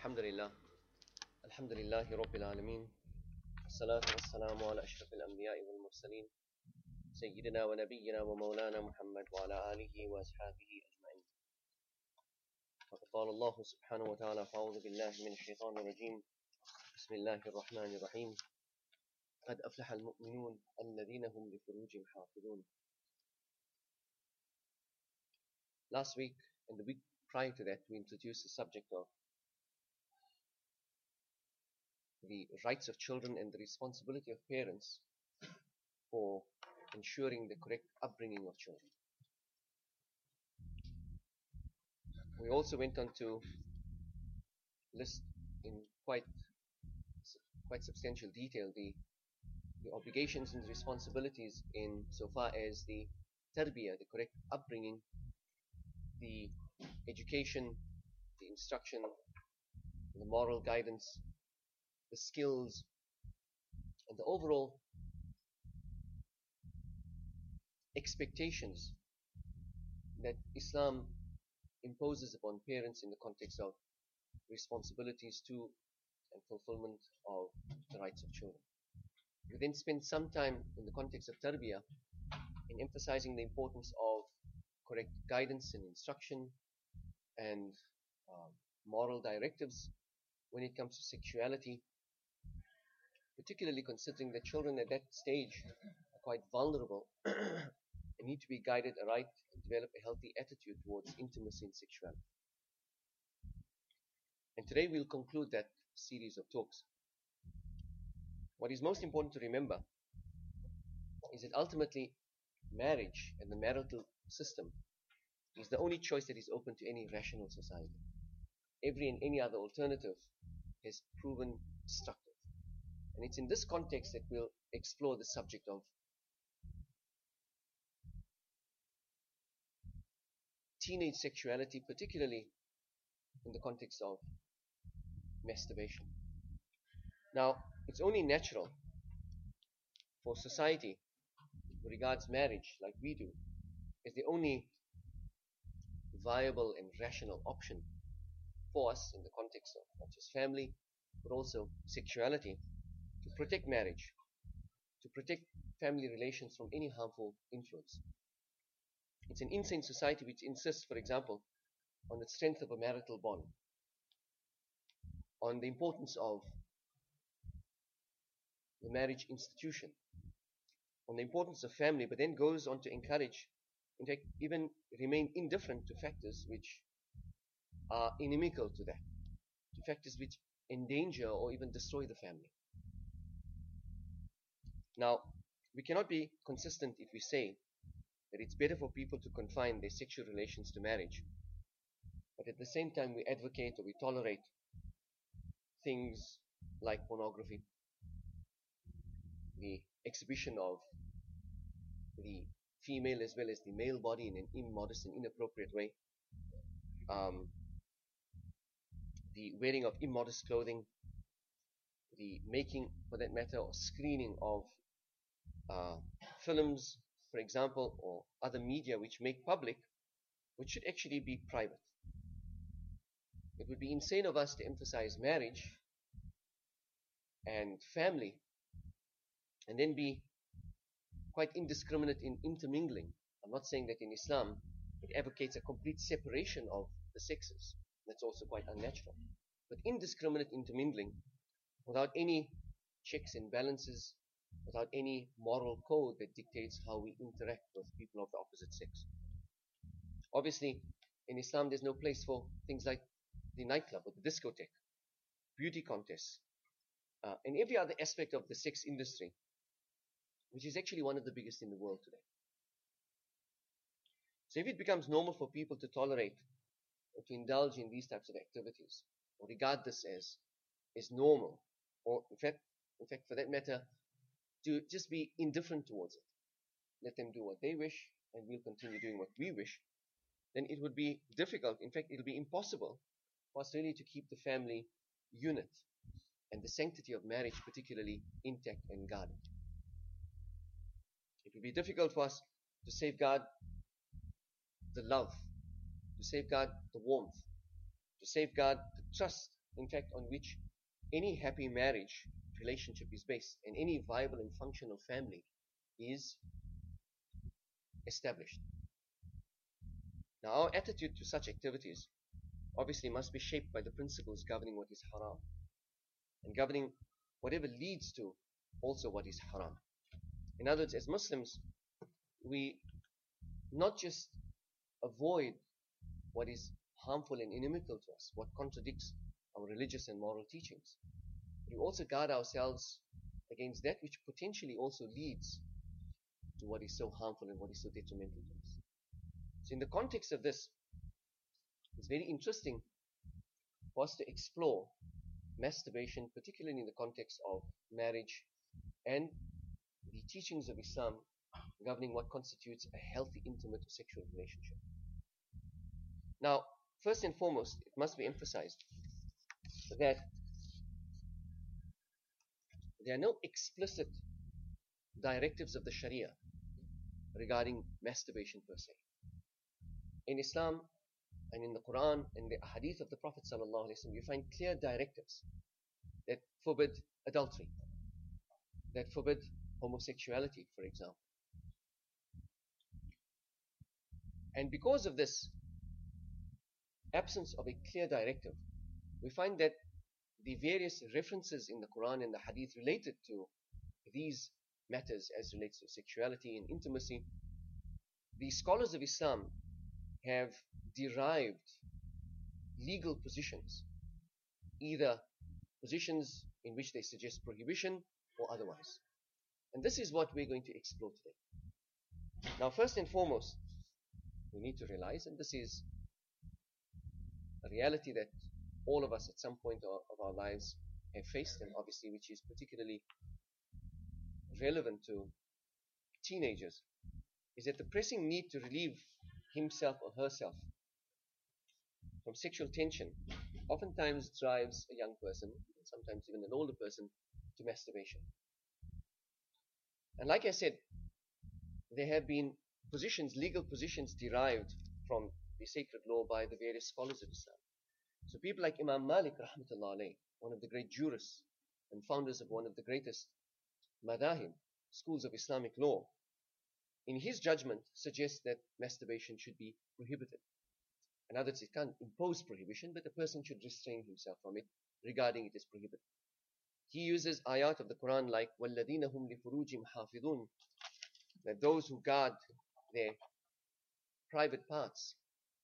Alhamdulillah. Alhamdulillahi Rabbil Alameen. Salatu wassalamu ala ashraf al-anbiya'i wal mursaleen. Sayyidina wa nabiyyina wa maulana Muhammad wa ala alihi wa ashabihi ajma'in. وقد قال الله سبحانه وتعالى فأعوذ بالله من الشيطان الرجيم بسم الله الرحمن الرحيم قد أفلح المؤمنون الذين هم لفروجهم حافظون. Last week and the week prior to that, we introduced the subject of the rights of children and the responsibility of parents for ensuring the correct upbringing of children. We also went on to list in quite substantial detail the obligations and responsibilities in so far as the tarbiyah, the correct upbringing, the education, the instruction, the moral guidance, the skills, and the overall expectations that Islam imposes upon parents in the context of responsibilities to and fulfillment of the rights of children. We then spend some time in the context of tarbiyah in emphasizing the importance of correct guidance and instruction and moral directives when it comes to sexuality, particularly considering that children at that stage are quite vulnerable and need to be guided aright and develop a healthy attitude towards intimacy and sexuality. And today we'll conclude that series of talks. What is most important to remember is that ultimately marriage and the marital system is the only choice that is open to any rational society. Every and any other alternative has proven destructive. And it's in this context that we'll explore the subject of teenage sexuality, particularly in the context of masturbation. Now, it's only natural for society who regards marriage like we do as the only viable and rational option for us in the context of not just family, but also sexuality, to protect marriage, to protect family relations from any harmful influence. It's an insane society which insists, for example, on the strength of a marital bond, on the importance of the marriage institution, on the importance of family, but then goes on to encourage, in fact, even remain indifferent to factors which are inimical to that, to factors which endanger or even destroy the family. Now, we cannot be consistent if we say that it's better for people to confine their sexual relations to marriage, but at the same time we advocate or we tolerate things like pornography, the exhibition of the female as well as the male body in an immodest and inappropriate way, the wearing of immodest clothing, the making, for that matter, or screening of films, for example, or other media which make public, which should actually be private. It would be insane of us to emphasize marriage and family and then be quite indiscriminate in intermingling. I'm not saying that in Islam it advocates a complete separation of the sexes. That's also quite unnatural. But indiscriminate intermingling without any checks and balances, without any moral code that dictates how we interact with people of the opposite sex. Obviously, in Islam there's no place for things like the nightclub or the discotheque, beauty contests, and every other aspect of the sex industry, which is actually one of the biggest in the world today. So if it becomes normal for people to tolerate or to indulge in these types of activities, or regard this as normal, or in fact for that matter, to just be indifferent towards it, let them do what they wish and we'll continue doing what we wish, then it would be difficult, in fact it'll be impossible for us really to keep the family unit and the sanctity of marriage particularly intact and guarded. It would be difficult for us to safeguard the love, to safeguard the warmth, to safeguard the trust in fact, on which any happy marriage relationship is based, and any viable and functional family is established. Now, our attitude to such activities obviously must be shaped by the principles governing what is haram, and governing whatever leads to also what is haram. In other words, as Muslims, we not just avoid what is harmful and inimical to us, what contradicts our religious and moral teachings. We also guard ourselves against that which potentially also leads to what is so harmful and what is so detrimental to us. So in the context of this, it's very interesting for us to explore masturbation, particularly in the context of marriage and the teachings of Islam governing what constitutes a healthy, intimate sexual relationship. Now, first and foremost, it must be emphasized that there are no explicit directives of the Sharia regarding masturbation per se. In Islam and in the Quran and the Hadith of the Prophet ﷺ, you find clear directives that forbid adultery, that forbid homosexuality, for example. And because of this absence of a clear directive, we find that the various references in the Quran and the Hadith related to these matters as relates to sexuality and intimacy, the scholars of Islam have derived legal positions, either positions in which they suggest prohibition or otherwise. And this is what we're going to explore today. Now, first and foremost, we need to realize, and this is a reality that all of us at some point of our lives have faced, and obviously which is particularly relevant to teenagers, is that the pressing need to relieve himself or herself from sexual tension oftentimes drives a young person, and sometimes even an older person, to masturbation. And like I said, there have been positions, legal positions derived from the sacred law by the various scholars of Islam. So people like Imam Malik rahmatullah alayh, one of the great jurists and founders of one of the greatest madahib, schools of Islamic law, in his judgment suggests that masturbation should be prohibited. In other words, it can't impose prohibition, but a person should restrain himself from it, regarding it as prohibited. He uses ayat of the Quran like وَالَّذِينَ هُمْ لِفُرُوجِهِمْ حَافِظُونَ, that those who guard their private parts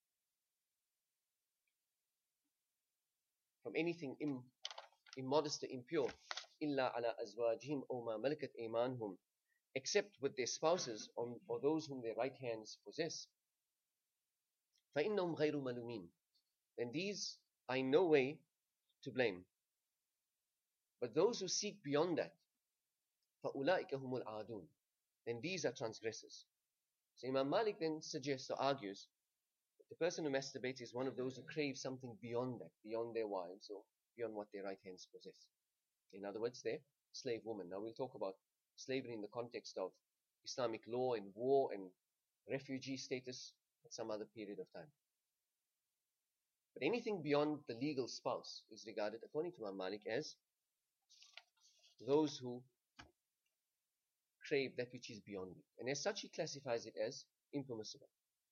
from anything immodest or impure, إِلَّا عَلَىٰ أَزْوَاجِهِمْ أَوْ مَا مَلَكَتْ أَيْمَانُهُمْ, except with their spouses or those whom their right hands possess. فَإِنَّهُمْ غَيْرُ مَلُومِينَ, then these are in no way to blame. But those who seek beyond that, فَأُولَٰئِكَ هُمُ الْعَادُونَ, then these are transgressors. So Imam Malik then suggests or argues that the person who masturbates is one of those who crave something beyond that, beyond their wives or beyond what their right hands possess. In other words, they're slave women. Now we'll talk about slavery in the context of Islamic law and war and refugee status at some other period of time. But anything beyond the legal spouse is regarded, according to Imam Malik, as those who crave that which is beyond it. And as such, he classifies it as impermissible.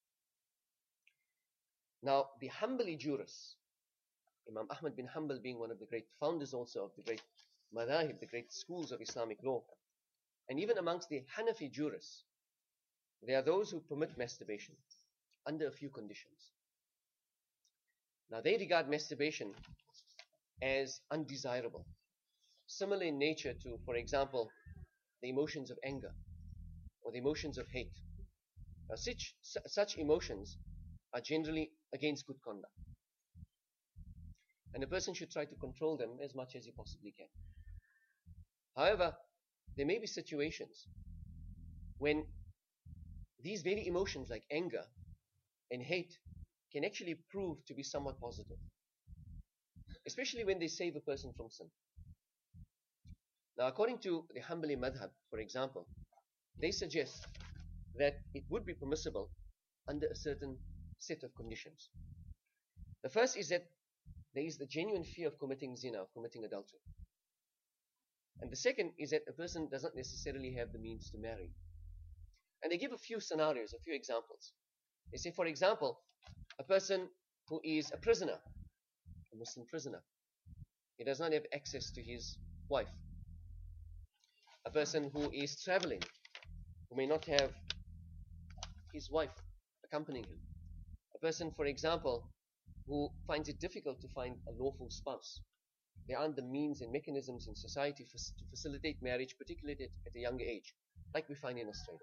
Now, the Hanbali jurists, Imam Ahmad bin Hanbal being one of the great founders also of the great madahib, the great schools of Islamic law, and even amongst the Hanafi jurists, there are those who permit masturbation under a few conditions. Now, they regard masturbation as undesirable, similar in nature to, for example, the emotions of anger or the emotions of hate. Now, such emotions are generally against good conduct, and a person should try to control them as much as he possibly can. However, there may be situations when these very emotions like anger and hate can actually prove to be somewhat positive, especially when they save a person from sin. Now, according to the Hanbali madhab, for example, they suggest that it would be permissible under a certain set of conditions. The first is that there is the genuine fear of committing zina, of committing adultery. And the second is that a person does not necessarily have the means to marry. And they give a few scenarios, a few examples. They say, for example, a person who is a prisoner, a Muslim prisoner, he does not have access to his wife. A person who is traveling, who may not have his wife accompanying him. A person, for example, who finds it difficult to find a lawful spouse. There aren't the means and mechanisms in society to facilitate marriage, particularly at a younger age, like we find in Australia.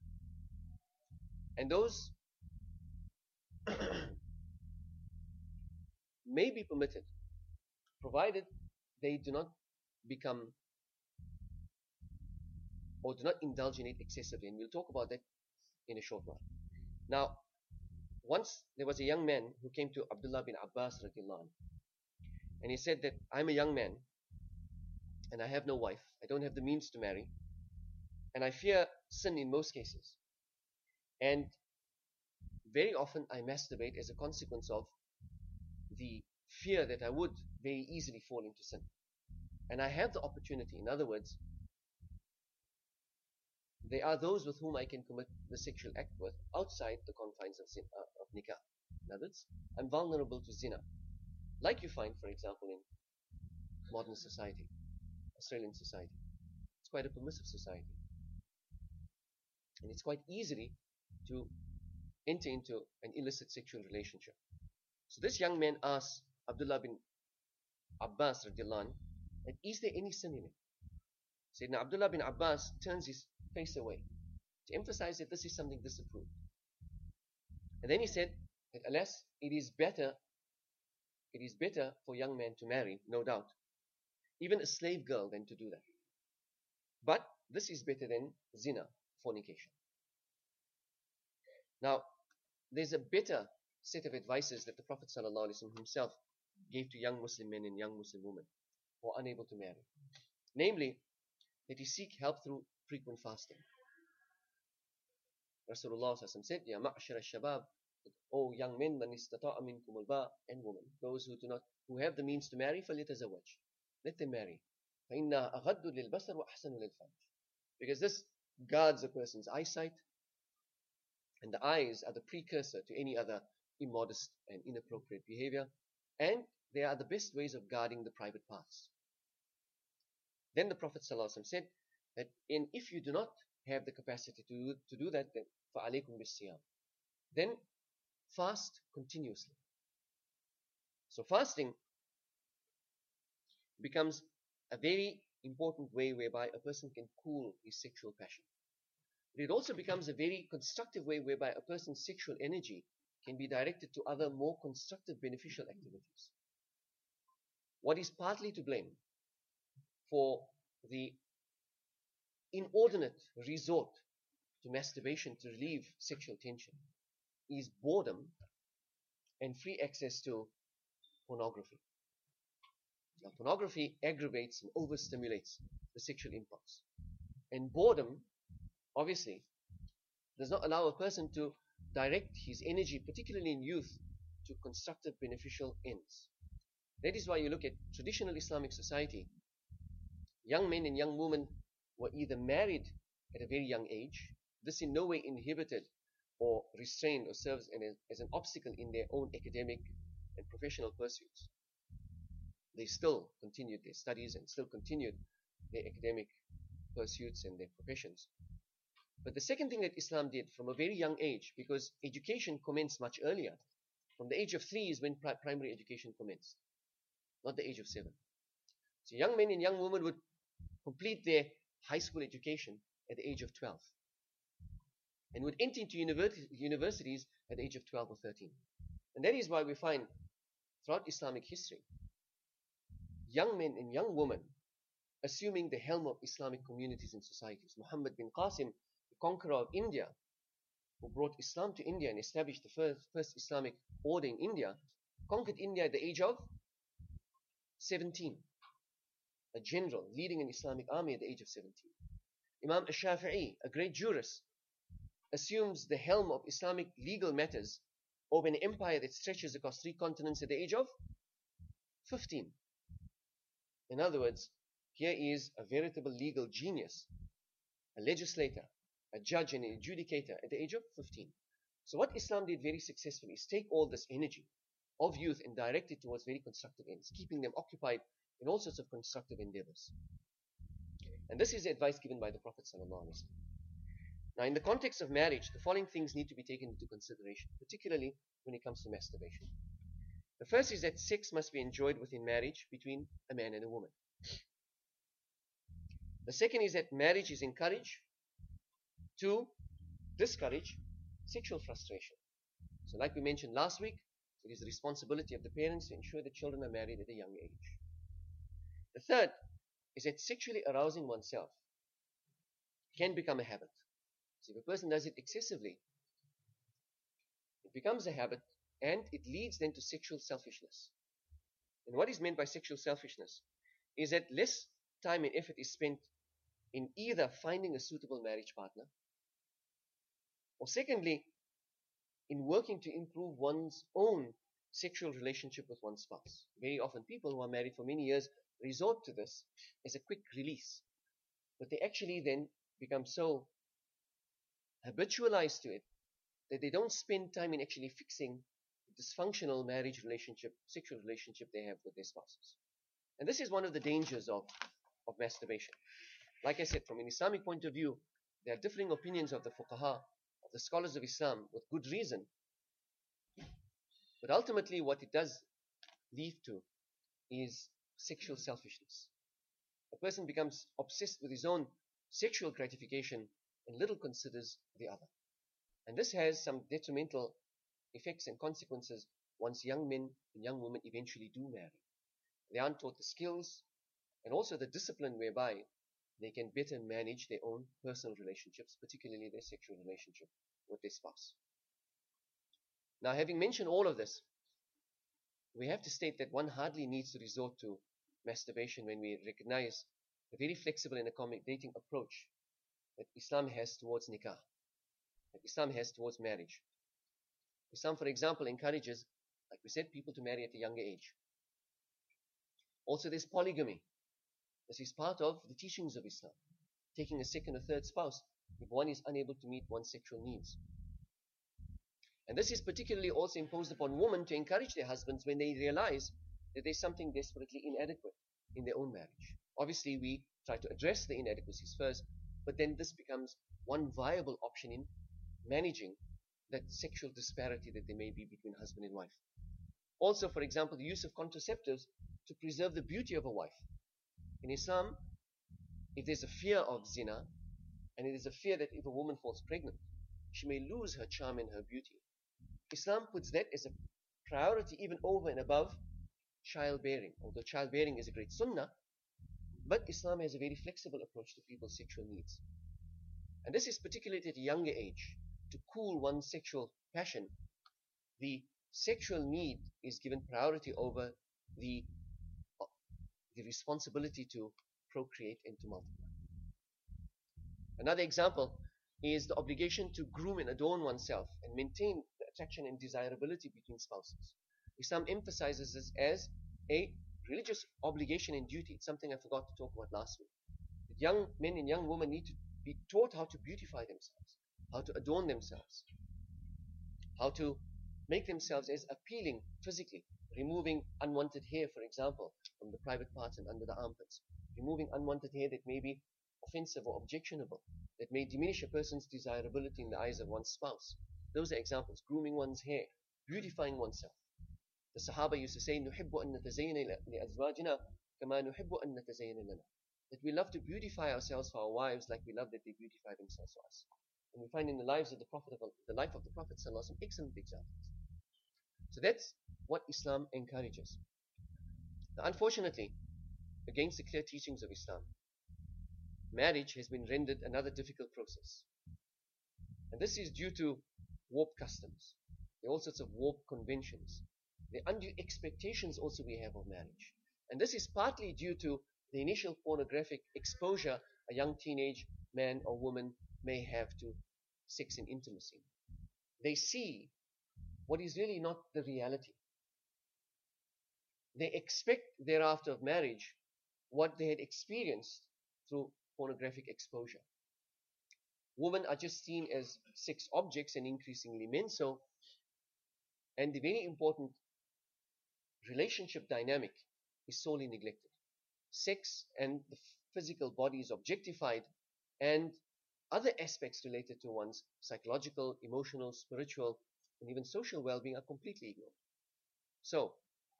And those may be permitted, provided they do not become or do not indulge in it excessively. And we'll talk about that in a short while. Now, once there was a young man who came to Abdullah bin Abbas radiallahu anhu, and he said that I'm a young man and I have no wife, I don't have the means to marry, and I fear sin in most cases. And very often I masturbate as a consequence of the fear that I would very easily fall into sin. And I have the opportunity, in other words, there are those with whom I can commit the sexual act with outside the confines of nikah. In other words, I'm vulnerable to zina. Like you find, for example, in modern society, Australian society. It's quite a permissive society. And it's quite easy to enter into an illicit sexual relationship. So this young man asked Abdullah bin Abbas radiallahu anh, and is there any sin in it? Sayyidina Abdullah bin Abbas turns his face away to emphasize that this is something disapproved. And then he said that alas, it is better for young men to marry, no doubt, even a slave girl, than to do that. But this is better than zina, fornication. Now, there's a better set of advices that the Prophet ﷺ himself gave to young Muslim men and young Muslim women who are unable to marry. Namely, that he seek help through frequent fasting. Rasulullah ﷺ said, Ya ma'ashara al-shabab, O young men, man istata'a minkum al-ba', and women, those who have the means to marry, فَلْيَتَزَوَّجْ, let them marry. فَإِنَّهَا أَغَدُّ لِلْبَصَرِ وَأَحْسَنُ لِلْفَرْجِ, because this guards a person's eyesight, and the eyes are the precursor to any other immodest and inappropriate behavior, and they are the best ways of guarding the private parts. Then the Prophet ﷺ said that if you do not have the capacity to do that, then فَعَلَيْكُمْ بِالصِّيَامِ, then fast continuously. So fasting becomes a very important way whereby a person can cool his sexual passion. But it also becomes a very constructive way whereby a person's sexual energy can be directed to other more constructive, beneficial activities. What is partly to blame for the inordinate resort to masturbation to relieve sexual tension is boredom and free access to pornography. Now, pornography aggravates and overstimulates the sexual impulse. And boredom, obviously, does not allow a person to direct his energy, particularly in youth, to constructive, beneficial ends. That is why you look at traditional Islamic society, young men and young women were either married at a very young age. This in no way inhibited or restrained or serves as an obstacle in their own academic and professional pursuits. They still continued their studies and still continued their academic pursuits and their professions. But the second thing that Islam did from a very young age, because education commenced much earlier, from the age of 3 is when primary education commenced, not the age of 7. So young men and young women would complete their high school education at the age of 12 and would enter into universities at the age of 12 or 13. And that is why we find throughout Islamic history, young men and young women assuming the helm of Islamic communities and societies. Muhammad bin Qasim, the conqueror of India, who brought Islam to India and established the first Islamic order in India, conquered India at the age of 17. A general leading an Islamic army at the age of 17. Imam al-Shafi'i, a great jurist, assumes the helm of Islamic legal matters over an empire that stretches across 3 continents at the age of 15. In other words, here is a veritable legal genius, a legislator, a judge and an adjudicator at the age of 15. So what Islam did very successfully is take all this energy of youth and direct it towards very constructive ends, keeping them occupied in all sorts of constructive endeavors. And this is the advice given by the Prophet ﷺ. Now, in the context of marriage, the following things need to be taken into consideration, particularly when it comes to masturbation. The first is that sex must be enjoyed within marriage between a man and a woman. The second is that marriage is encouraged to discourage sexual frustration. So like we mentioned last week, it is the responsibility of the parents to ensure that children are married at a young age. The third is that sexually arousing oneself can become a habit. So if a person does it excessively, it becomes a habit and it leads then to sexual selfishness. And what is meant by sexual selfishness is that less time and effort is spent in either finding a suitable marriage partner, or secondly, in working to improve one's own sexual relationship with one's spouse. Very often people who are married for many years resort to this as a quick release. But they actually then become so habitualized to it that they don't spend time in actually fixing the dysfunctional marriage relationship, sexual relationship they have with their spouses. And this is one of the dangers of masturbation. Like I said, from an Islamic point of view, there are differing opinions of the fuqaha, of the scholars of Islam, with good reason. But ultimately what it does lead to is sexual selfishness. A person becomes obsessed with his own sexual gratification and little considers the other. And this has some detrimental effects and consequences once young men and young women eventually do marry. They aren't taught the skills and also the discipline whereby they can better manage their own personal relationships, particularly their sexual relationship with their spouse. Now, having mentioned all of this, we have to state that one hardly needs to resort to masturbation when we recognize the very flexible and accommodating approach that Islam has towards nikah, that Islam has towards marriage. Islam, for example, encourages, like we said, people to marry at a younger age. Also, there's polygamy. This is part of the teachings of Islam, taking a second or third spouse if one is unable to meet one's sexual needs. And this is particularly also imposed upon women to encourage their husbands when they realize that there's something desperately inadequate in their own marriage. Obviously, we try to address the inadequacies first, but then this becomes one viable option in managing that sexual disparity that there may be between husband and wife. Also, for example, the use of contraceptives to preserve the beauty of a wife. In Islam, if there's a fear of zina, and it is a fear that if a woman falls pregnant, she may lose her charm and her beauty, Islam puts that as a priority even over and above childbearing. Although childbearing is a great sunnah, but Islam has a very flexible approach to people's sexual needs. And this is particularly at a younger age, to cool one's sexual passion. The sexual need is given priority over the responsibility to procreate and to multiply. Another example is the obligation to groom and adorn oneself and maintain the attraction and desirability between spouses. Islam emphasizes this as a religious obligation and duty. It's something I forgot to talk about last week. That young men and young women need to be taught how to beautify themselves, how to adorn themselves, how to make themselves as appealing physically, removing unwanted hair, for example, from the private parts and under the armpits, removing unwanted hair that may be offensive or objectionable, that may diminish a person's desirability in the eyes of one's spouse. Those are examples. Grooming one's hair, beautifying oneself. The Sahaba used to say, نُحِبُّ أَن نَتَزَيَّنَ لِأَزْوَاجِنَا كَمَا نُحِبُّ أَن نَتَزَيَّنَ لَنَا. That we love to beautify ourselves for our wives like we love that they beautify themselves for us. And we find in the lives of the Prophet, the life of the Prophet ﷺ, some excellent examples. So that's what Islam encourages. Now, unfortunately, against the clear teachings of Islam, marriage has been rendered another difficult process. And this is due to warped customs. There are all sorts of warped conventions. The undue expectations also we have of marriage. And this is partly due to the initial pornographic exposure a young teenage man or woman may have to sex and intimacy. They see what is really not the reality. they expect thereafter of marriage what they had experienced through pornographic exposure. Women are just seen as sex objects, and increasingly men so, and the very important relationship dynamic is sorely neglected. Sex and the physical body is objectified, and other aspects related to one's psychological, emotional, spiritual, and even social well-being are completely ignored. So,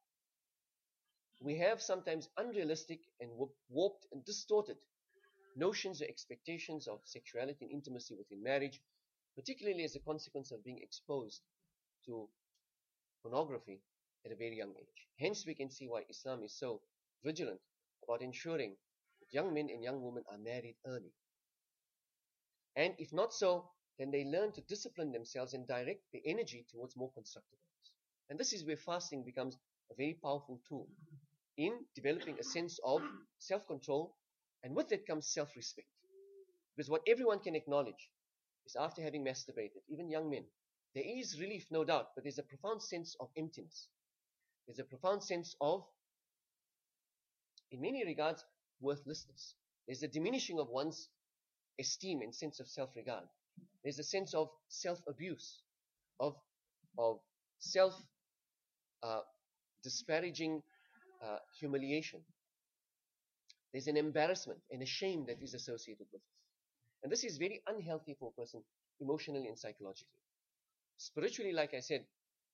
we have sometimes unrealistic and warped and distorted notions or expectations of sexuality and intimacy within marriage, particularly as a consequence of being exposed to pornography at a very young age. Hence, we can see why Islam is so vigilant about ensuring that young men and young women are married early. And if not so, then they learn to discipline themselves and direct their energy towards more constructive goals. And this is where fasting becomes a very powerful tool in developing a sense of self-control, and with it comes self-respect. Because what everyone can acknowledge is after having masturbated, even young men, there is relief, no doubt, but there's a profound sense of emptiness. There's a profound sense of, in many regards, worthlessness. There's a diminishing of one's esteem and sense of self-regard. There's a sense of self-abuse, of self-disparaging humiliation. There's an embarrassment and a shame that is associated with it. And this is very unhealthy for a person emotionally and psychologically. Spiritually, like I said,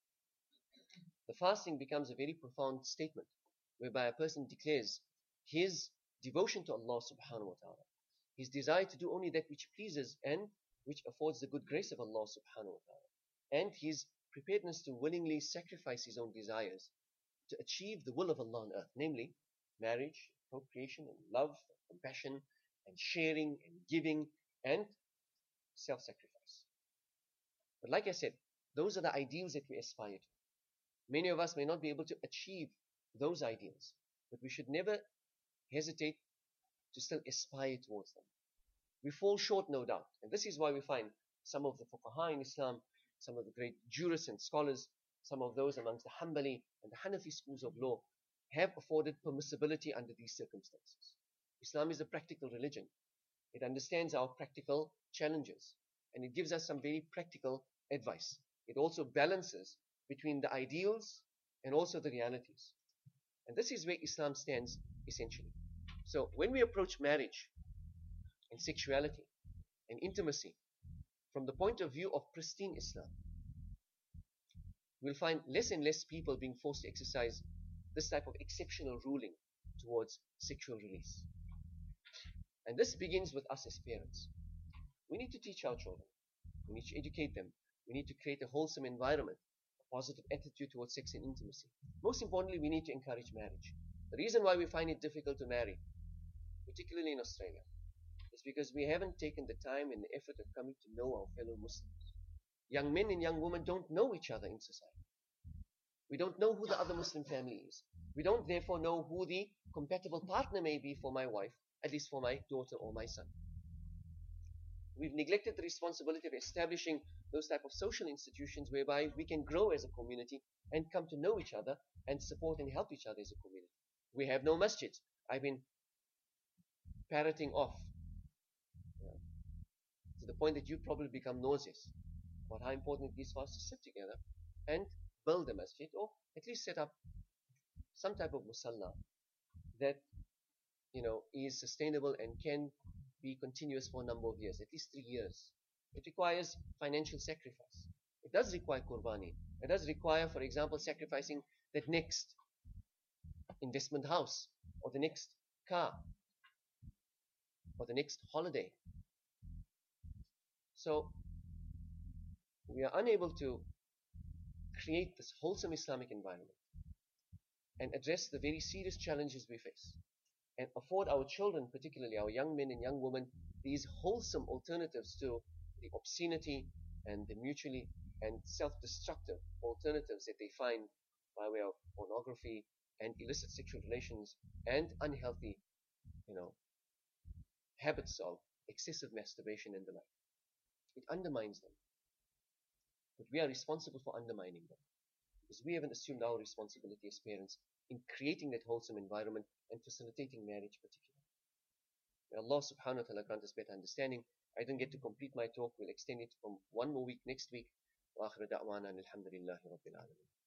the fasting becomes a very profound statement whereby a person declares his devotion to Allah subhanahu wa ta'ala, his desire to do only that which pleases and which affords the good grace of Allah subhanahu wa ta'ala, and his preparedness to willingly sacrifice his own desires to achieve the will of Allah on earth, namely marriage, procreation, and love, and compassion, and sharing, and giving, and self-sacrifice. But like I said, those are the ideals that we aspire to. Many of us may not be able to achieve those ideals, but we should never hesitate to still aspire towards them. We fall short, no doubt, and this is why we find some of the fuqaha in Islam, some of the great jurists and scholars, some of those amongst the Hanbali and the Hanafi schools of law have afforded permissibility under these circumstances. Islam is a practical religion. It understands our practical challenges, and it gives us some very practical advice. It also balances between the ideals and also the realities. And this is where Islam stands essentially. So when we approach marriage and sexuality and intimacy from the point of view of pristine Islam, we'll find less and less people being forced to exercise this type of exceptional ruling towards sexual release. And this begins with us as parents. We need to teach our children. We need to educate them. We need to create a wholesome environment, a positive attitude towards sex and intimacy. Most importantly, we need to encourage marriage. The reason why we find it difficult to marry, particularly in Australia, is because we haven't taken the time and the effort of coming to know our fellow Muslims. Young men and young women don't know each other in society. We don't know who the other Muslim family is. We don't therefore know who the compatible partner may be for my wife, at least for my daughter or my son. We've neglected the responsibility of establishing those type of social institutions whereby we can grow as a community and come to know each other and support and help each other as a community. We have no masjids. I've been parroting off to the point that you probably become nauseous about how important it is for us to sit together and build a masjid, or at least set up some type of musalla that is sustainable and can be continuous for a number of years, at least 3 years. It requires financial sacrifice. It does require qurbani. It does require, for example, sacrificing that next investment house, or the next car, or the next holiday. So we are unable to create this wholesome Islamic environment and address the very serious challenges we face, and afford our children, particularly our young men and young women, these wholesome alternatives to the obscenity and the mutually and self-destructive alternatives that they find by way of pornography and illicit sexual relations and unhealthy, habits of excessive masturbation and the like. It undermines them. But we are responsible for undermining them, because we haven't assumed our responsibility as parents in creating that wholesome environment and facilitating marriage particularly. May Allah subhanahu wa ta'ala grant us better understanding. I didn't get to complete my talk. We'll extend it from one more week next week. وآخر دعوانا الحمد لله رب العالمين.